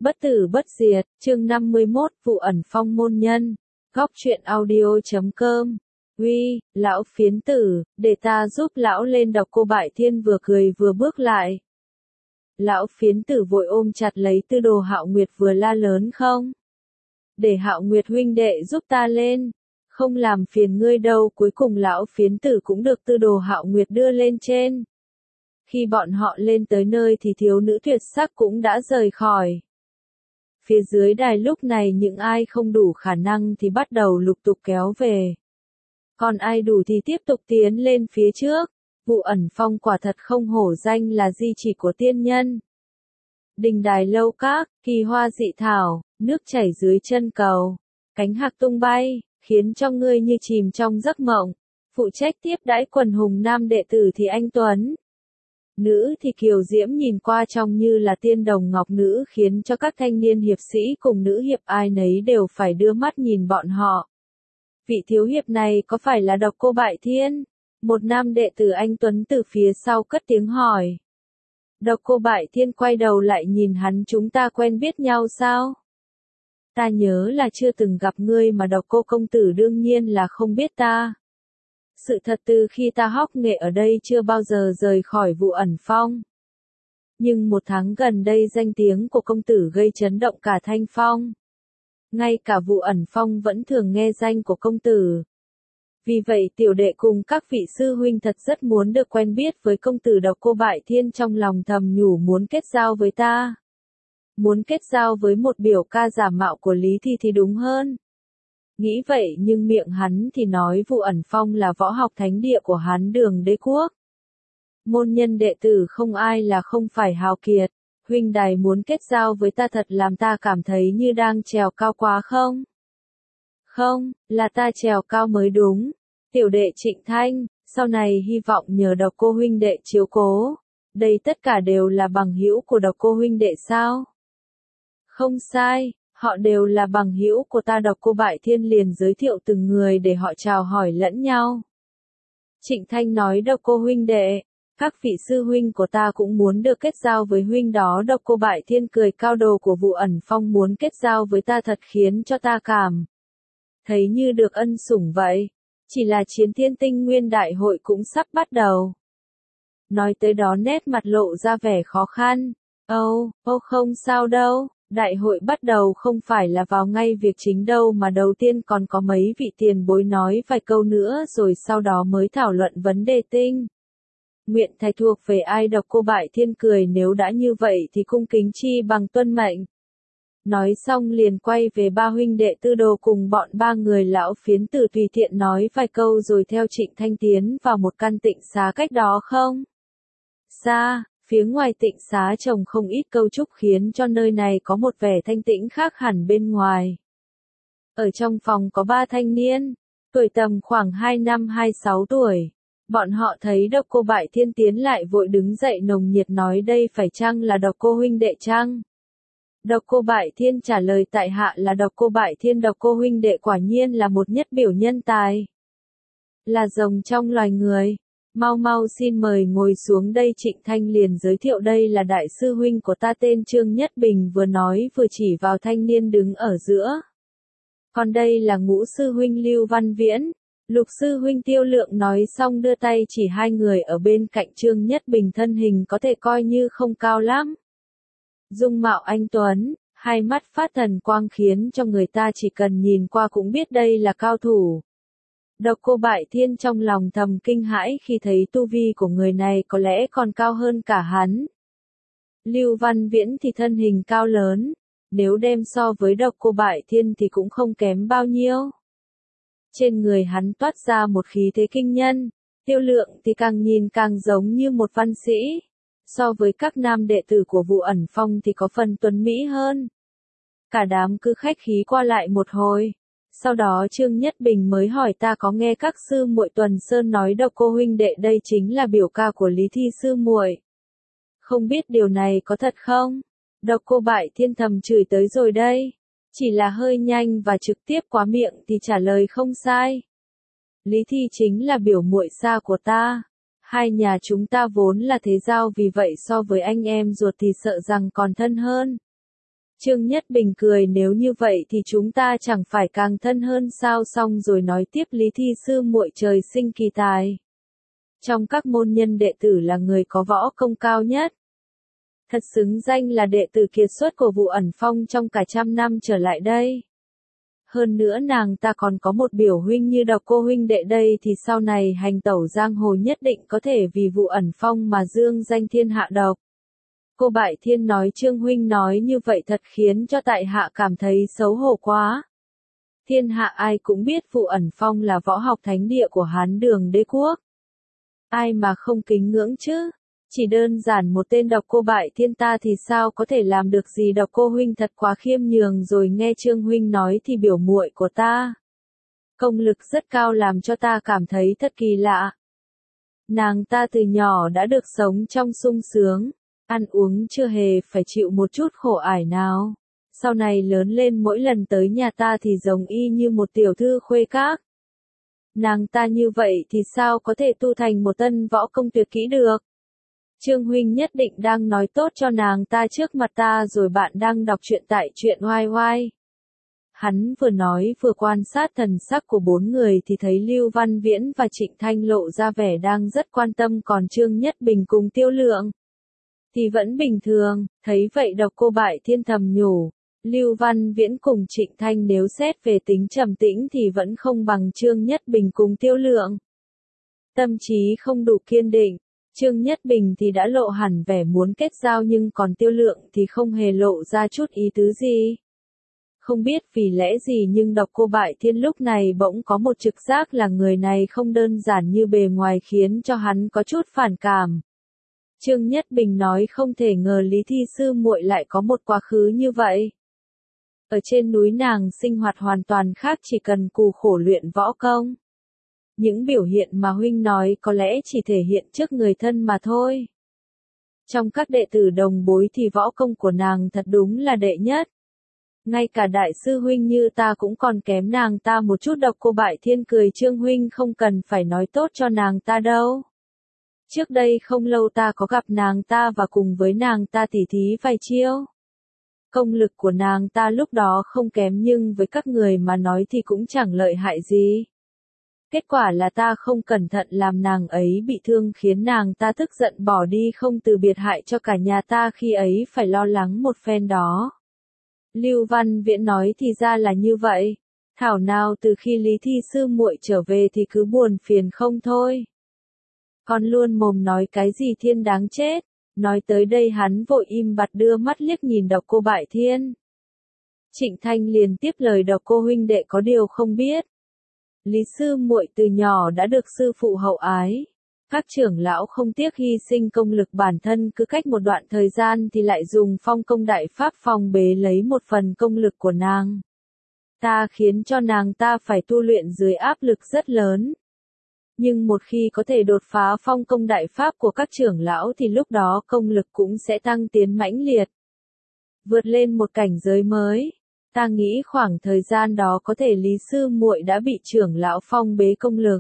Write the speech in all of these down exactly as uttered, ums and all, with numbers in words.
Bất tử bất diệt, chương năm mươi mốt, vụ ẩn phong môn nhân. Góc truyện audio chấm com. Uy, lão phiến tử, để ta giúp lão lên đọc. Cô Bại Thiên vừa cười vừa bước lại. Lão phiến tử vội ôm chặt lấy Tư Đồ Hạo Nguyệt vừa la lớn không. Để Hạo Nguyệt huynh đệ giúp ta lên. Không làm phiền ngươi đâu. Cuối cùng lão phiến tử cũng được Tư Đồ Hạo Nguyệt đưa lên trên. Khi bọn họ lên tới nơi thì thiếu nữ tuyệt sắc cũng đã rời khỏi. Phía dưới đài lúc này những ai không đủ khả năng thì bắt đầu lục tục kéo về. Còn ai đủ thì tiếp tục tiến lên phía trước. Vụ ẩn phong quả thật không hổ danh là di chỉ của tiên nhân. Đình đài lâu các, kỳ hoa dị thảo, nước chảy dưới chân cầu, cánh hạc tung bay, khiến cho ngươi như chìm trong giấc mộng. Phụ trách tiếp đãi quần hùng nam đệ tử thì anh Tuấn. Nữ thì kiều diễm nhìn qua trông như là tiên đồng ngọc nữ, khiến cho các thanh niên hiệp sĩ cùng nữ hiệp ai nấy đều phải đưa mắt nhìn bọn họ. Vị thiếu hiệp này có phải là Độc Cô Bại Thiên? Một nam đệ tử anh Tuấn từ phía sau cất tiếng hỏi. Độc Cô Bại Thiên quay đầu lại nhìn hắn, chúng ta quen biết nhau sao? Ta nhớ là chưa từng gặp ngươi mà Độc Cô công tử đương nhiên là không biết ta. Sự thật từ khi ta học nghệ ở đây chưa bao giờ rời khỏi vụ ẩn phong. Nhưng một tháng gần đây danh tiếng của công tử gây chấn động cả Thanh Phong. Ngay cả vụ ẩn phong vẫn thường nghe danh của công tử. Vì vậy tiểu đệ cùng các vị sư huynh thật rất muốn được quen biết với công tử Độc Cô Bại Thiên, trong lòng thầm nhủ muốn kết giao với ta. Muốn kết giao với một biểu ca giả mạo của Lý Thi thì đúng hơn. Nghĩ vậy nhưng miệng hắn thì nói vụ ẩn phong là võ học thánh địa của Hán Đường Đế quốc. Môn nhân đệ tử không ai là không phải hào kiệt. Huynh đài muốn kết giao với ta thật làm ta cảm thấy như đang trèo cao quá không? Không, là ta trèo cao mới đúng. Tiểu đệ Trịnh Thanh, sau này hy vọng nhờ Độc Cô huynh đệ chiếu cố. Đây tất cả đều là bằng hữu của Độc Cô huynh đệ sao? Không sai. Họ đều là bằng hữu của ta. Độc Cô Bại Thiên liền giới thiệu từng người để họ chào hỏi lẫn nhau. Trịnh Thanh nói Độc Cô huynh đệ, các vị sư huynh của ta cũng muốn được kết giao với huynh đó. Độc Cô Bại Thiên cười cao, đồ của vụ ẩn phong muốn kết giao với ta thật khiến cho ta cảm thấy như được ân sủng vậy. Chỉ là Chiến Thiên Tinh Nguyên đại hội cũng sắp bắt đầu. Nói tới đó nét mặt lộ ra vẻ khó khăn. Âu, oh, ô oh không sao đâu. Đại hội bắt đầu không phải là vào ngay việc chính đâu mà đầu tiên còn có mấy vị tiền bối nói vài câu nữa rồi sau đó mới thảo luận vấn đề tinh. Nguyện thầy thuộc về ai? Độc Cô Bại Thiên cười, nếu đã như vậy thì cung kính chi bằng tuân mệnh. Nói xong liền quay về ba huynh đệ Tư Đồ cùng bọn ba người lão phiến tử tùy tiện nói vài câu rồi theo Trịnh Thanh tiến vào một căn tịnh xá cách đó không xa. Phía ngoài tịnh xá trồng không ít cấu trúc khiến cho nơi này có một vẻ thanh tĩnh khác hẳn bên ngoài. Ở trong phòng có ba thanh niên, tuổi tầm khoảng hai năm hai sáu tuổi. Bọn họ thấy Độc Cô Bại Thiên tiến lại vội đứng dậy nồng nhiệt nói đây phải chăng là Độc Cô huynh đệ chăng? Độc Cô Bại Thiên trả lời tại hạ là Độc Cô Bại Thiên. Độc Cô huynh đệ quả nhiên là một nhất biểu nhân tài. Là rồng trong loài người. Mau mau xin mời ngồi xuống đây. Trịnh Thanh liền giới thiệu đây là đại sư huynh của ta tên Trương Nhất Bình, vừa nói vừa chỉ vào thanh niên đứng ở giữa. Còn đây là ngũ sư huynh Lưu Văn Viễn, lục sư huynh Tiêu Lượng. Nói xong đưa tay chỉ hai người ở bên cạnh Trương Nhất Bình, thân hình có thể coi như không cao lắm. Dung mạo anh tuấn, hai mắt phát thần quang khiến cho người ta chỉ cần nhìn qua cũng biết đây là cao thủ. Độc Cô Bại Thiên trong lòng thầm kinh hãi khi thấy tu vi của người này có lẽ còn cao hơn cả hắn. Lưu Văn Viễn thì thân hình cao lớn, nếu đem so với Độc Cô Bại Thiên thì cũng không kém bao nhiêu. Trên người hắn toát ra một khí thế kinh nhân, Tiêu Lượng thì càng nhìn càng giống như một văn sĩ. So với các nam đệ tử của vụ ẩn phong thì có phần tuấn mỹ hơn. Cả đám cứ khách khí qua lại một hồi. Sau đó Trương Nhất Bình mới hỏi ta có nghe các sư muội Tuần Sơn nói Độc Cô huynh đệ đây chính là biểu ca của Lý Thi sư muội. Không biết điều này có thật không? Độc Cô Bại Thiên thầm chửi tới rồi đây. Chỉ là hơi nhanh và trực tiếp quá miệng thì trả lời không sai. Lý Thi chính là biểu muội xa của ta. Hai nhà chúng ta vốn là thế giao, vì vậy so với anh em ruột thì sợ rằng còn thân hơn. Trương Nhất Bình cười, nếu như vậy thì chúng ta chẳng phải càng thân hơn sao, xong rồi nói tiếp, Lý Thi sư muội trời sinh kỳ tài. Trong các môn nhân đệ tử là người có võ công cao nhất. Thật xứng danh là đệ tử kiệt xuất của Vũ Ẩn Phong trong cả trăm năm trở lại đây. Hơn nữa nàng ta còn có một biểu huynh như Độc Cô huynh đệ đây thì sau này hành tẩu giang hồ nhất định có thể vì Vũ Ẩn Phong mà dương danh thiên hạ độc. Cô Bại Thiên nói Trương huynh nói như vậy thật khiến cho tại hạ cảm thấy xấu hổ quá. Thiên hạ ai cũng biết Vũ Ẩn Phong là võ học thánh địa của Hán Đường Đế quốc. Ai mà không kính ngưỡng chứ? Chỉ đơn giản một tên Độc Cô Bại Thiên ta thì sao có thể làm được gì? Độc Cô huynh thật quá khiêm nhường rồi. Nghe Trương huynh nói thì biểu muội của ta công lực rất cao, làm cho ta cảm thấy thật kỳ lạ. Nàng ta từ nhỏ đã được sống trong sung sướng, ăn uống chưa hề phải chịu một chút khổ ải nào. Sau này lớn lên mỗi lần tới nhà ta thì giống y như một tiểu thư khuê các. Nàng ta như vậy thì sao có thể tu thành một tân võ công tuyệt kỹ được? Trương huynh nhất định đang nói tốt cho nàng ta trước mặt ta rồi. Bạn đang đọc truyện tại truyện oai oai. Hắn vừa nói vừa quan sát thần sắc của bốn người thì thấy Lưu Văn Viễn và Trịnh Thanh lộ ra vẻ đang rất quan tâm, còn Trương Nhất Bình cùng Tiêu Lượng thì vẫn bình thường. Thấy vậy Độc Cô Bại Thiên thầm nhủ, Lưu Văn Viễn cùng Trịnh Thanh nếu xét về tính trầm tĩnh thì vẫn không bằng Trương Nhất Bình cùng Tiêu Lượng. Tâm trí không đủ kiên định. Trương Nhất Bình thì đã lộ hẳn vẻ muốn kết giao, nhưng còn Tiêu Lượng thì không hề lộ ra chút ý tứ gì. Không biết vì lẽ gì nhưng Độc Cô Bại Thiên lúc này bỗng có một trực giác là người này không đơn giản như bề ngoài, khiến cho hắn có chút phản cảm. Trương Nhất Bình nói không thể ngờ Lý Thi sư muội lại có một quá khứ như vậy. Ở trên núi nàng sinh hoạt hoàn toàn khác, chỉ cần cù khổ luyện võ công. Những biểu hiện mà huynh nói có lẽ chỉ thể hiện trước người thân mà thôi. Trong các đệ tử đồng bối thì võ công của nàng thật đúng là đệ nhất. Ngay cả đại sư huynh như ta cũng còn kém nàng ta một chút. Độc Cô Bại Thiên cười, Trương huynh không cần phải nói tốt cho nàng ta đâu. Trước đây không lâu ta có gặp nàng ta và cùng với nàng ta tỉ thí vài chiêu. Công lực của nàng ta lúc đó không kém, nhưng với các người mà nói thì cũng chẳng lợi hại gì. Kết quả là ta không cẩn thận làm nàng ấy bị thương, khiến nàng ta tức giận bỏ đi, không từ biệt, hại cho cả nhà ta khi ấy phải lo lắng một phen đó. Lưu Văn Viễn nói thì ra là như vậy. Thảo nào từ khi Lý Thi sư muội trở về thì cứ buồn phiền không thôi. Con luôn mồm nói cái gì thiên đáng chết. Nói tới đây hắn vội im bặt đưa mắt liếc nhìn Độc Cô Bại Thiên. Trịnh Thanh liền tiếp lời, Độc Cô huynh đệ có điều không biết. Lý sư muội từ nhỏ đã được sư phụ hậu ái. Các trưởng lão không tiếc hy sinh công lực bản thân, cứ cách một đoạn thời gian thì lại dùng phong công đại pháp phong bế lấy một phần công lực của nàng. Ta khiến cho nàng ta phải tu luyện dưới áp lực rất lớn. Nhưng một khi có thể đột phá phong công đại pháp của các trưởng lão thì lúc đó công lực cũng sẽ tăng tiến mãnh liệt. Vượt lên một cảnh giới mới. Ta nghĩ khoảng thời gian đó có thể Lý sư muội đã bị trưởng lão phong bế công lực.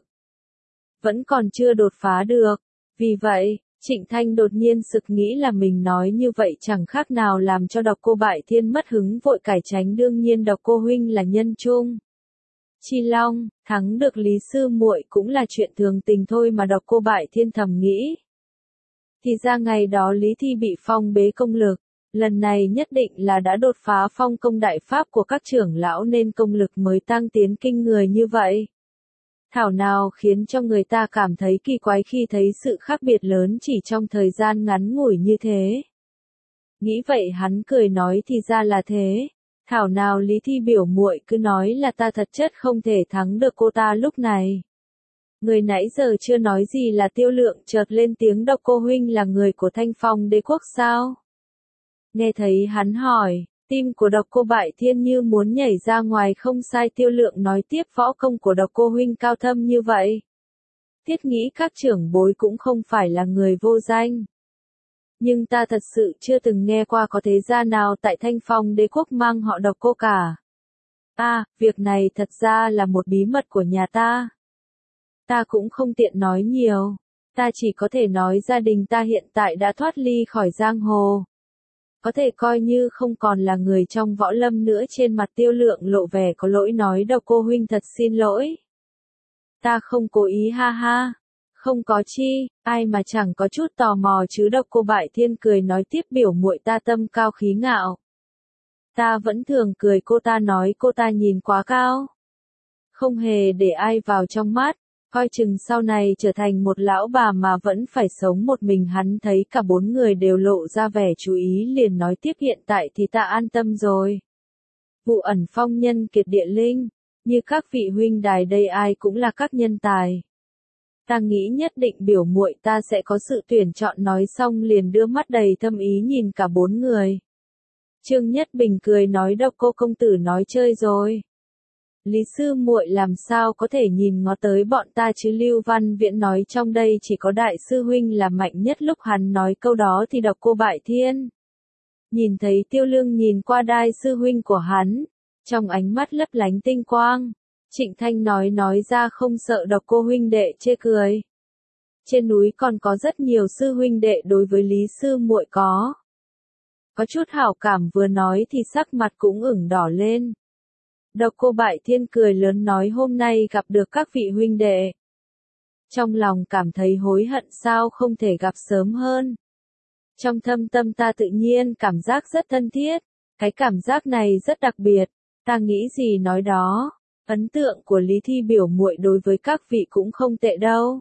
Vẫn còn chưa đột phá được. Vì vậy, Trịnh Thanh đột nhiên sực nghĩ là mình nói như vậy chẳng khác nào làm cho Độc Cô Bại Thiên mất hứng, vội cải tránh, đương nhiên Độc Cô huynh là nhân trung Chi Long, thắng được Lý sư muội cũng là chuyện thường tình thôi mà. Độc Cô Bại Thiên thầm nghĩ. Thì ra ngày đó Lý Thi bị phong bế công lực, lần này nhất định là đã đột phá phong công đại pháp của các trưởng lão nên công lực mới tăng tiến kinh người như vậy. Thảo nào khiến cho người ta cảm thấy kỳ quái khi thấy sự khác biệt lớn chỉ trong thời gian ngắn ngủi như thế. Nghĩ vậy hắn cười nói thì ra là thế. Thảo nào Lý Thi biểu muội cứ nói là ta thật chất không thể thắng được cô ta lúc này. Người nãy giờ chưa nói gì là Tiêu Lượng chợt lên tiếng, Độc Cô huynh là người của Thanh Phong Đế quốc sao? Nghe thấy hắn hỏi, tim của Độc Cô Bại Thiên như muốn nhảy ra ngoài. Không sai, Tiêu Lượng nói tiếp, võ công của Độc Cô huynh cao thâm như vậy. Thiết nghĩ các trưởng bối cũng không phải là người vô danh. Nhưng ta thật sự chưa từng nghe qua có thế gia nào tại Thanh Phong Đế quốc mang họ Độc Cô cả. À, việc này thật ra là một bí mật của nhà ta. Ta cũng không tiện nói nhiều. Ta chỉ có thể nói gia đình ta hiện tại đã thoát ly khỏi giang hồ. Có thể coi như không còn là người trong võ lâm nữa. Trên mặt Tiêu Lượng lộ vẻ có lỗi nói Độc Cô huynh thật xin lỗi. Ta không cố ý ha ha. Không có chi, ai mà chẳng có chút tò mò chứ. Độc Cô Bại Thiên cười nói tiếp, biểu muội ta tâm cao khí ngạo. Ta vẫn thường cười cô ta, nói cô ta nhìn quá cao. Không hề để ai vào trong mắt, coi chừng sau này trở thành một lão bà mà vẫn phải sống một mình. Hắn thấy cả bốn người đều lộ ra vẻ chú ý liền nói tiếp, hiện tại thì ta an tâm rồi. Vụ ẩn phong nhân kiệt địa linh, như các vị huynh đài đây ai cũng là các nhân tài. Ta nghĩ nhất định biểu muội ta sẽ có sự tuyển chọn. Nói xong liền đưa mắt đầy thâm ý nhìn cả bốn người. Trương Nhất Bình cười nói, Độc Cô công tử nói chơi rồi. Lý sư muội làm sao có thể nhìn ngó tới bọn ta chứ. Lưu Văn Viễn nói, trong đây chỉ có đại sư huynh là mạnh nhất. Lúc hắn nói câu đó thì Độc Cô Bại Thiên nhìn thấy Tiêu Lương nhìn qua đại sư huynh của hắn, trong ánh mắt lấp lánh tinh quang. Trịnh Thanh nói nói ra, không sợ Độc Cô huynh đệ chê cười. Trên núi còn có rất nhiều sư huynh đệ đối với Lý sư muội có có chút hảo cảm, vừa nói thì sắc mặt cũng ửng đỏ lên. Độc Cô Bại Thiên cười lớn nói, hôm nay gặp được các vị huynh đệ, trong lòng cảm thấy hối hận sao không thể gặp sớm hơn. Trong thâm tâm ta tự nhiên cảm giác rất thân thiết, cái cảm giác này rất đặc biệt, ta nghĩ gì nói đó. Ấn tượng của Lý Thi biểu muội đối với các vị cũng không tệ đâu.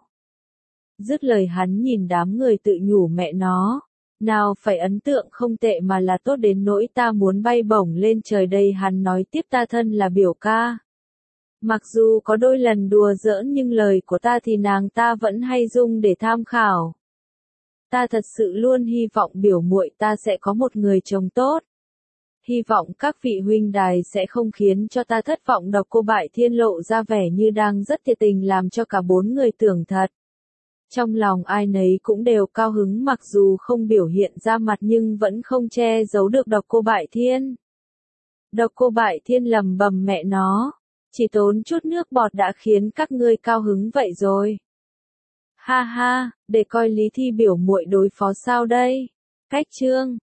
Dứt lời hắn nhìn đám người tự nhủ, mẹ nó, nào phải ấn tượng không tệ mà là tốt đến nỗi ta muốn bay bổng lên trời đây. Hắn nói tiếp, ta thân là biểu ca. Mặc dù có đôi lần đùa giỡn nhưng lời của ta thì nàng ta vẫn hay dùng để tham khảo. Ta thật sự luôn hy vọng biểu muội ta sẽ có một người chồng tốt. Hy vọng các vị huynh đài sẽ không khiến cho ta thất vọng. Độc Cô Bại Thiên lộ ra vẻ như đang rất thiệt tình làm cho cả bốn người tưởng thật. Trong lòng ai nấy cũng đều cao hứng, mặc dù không biểu hiện ra mặt nhưng vẫn không che giấu được Độc Cô Bại Thiên. Độc Cô Bại Thiên lầm bầm, mẹ nó, chỉ tốn chút nước bọt đã khiến các ngươi cao hứng vậy rồi. Ha ha, để coi Lý Thi biểu muội đối phó sao đây. Cách chương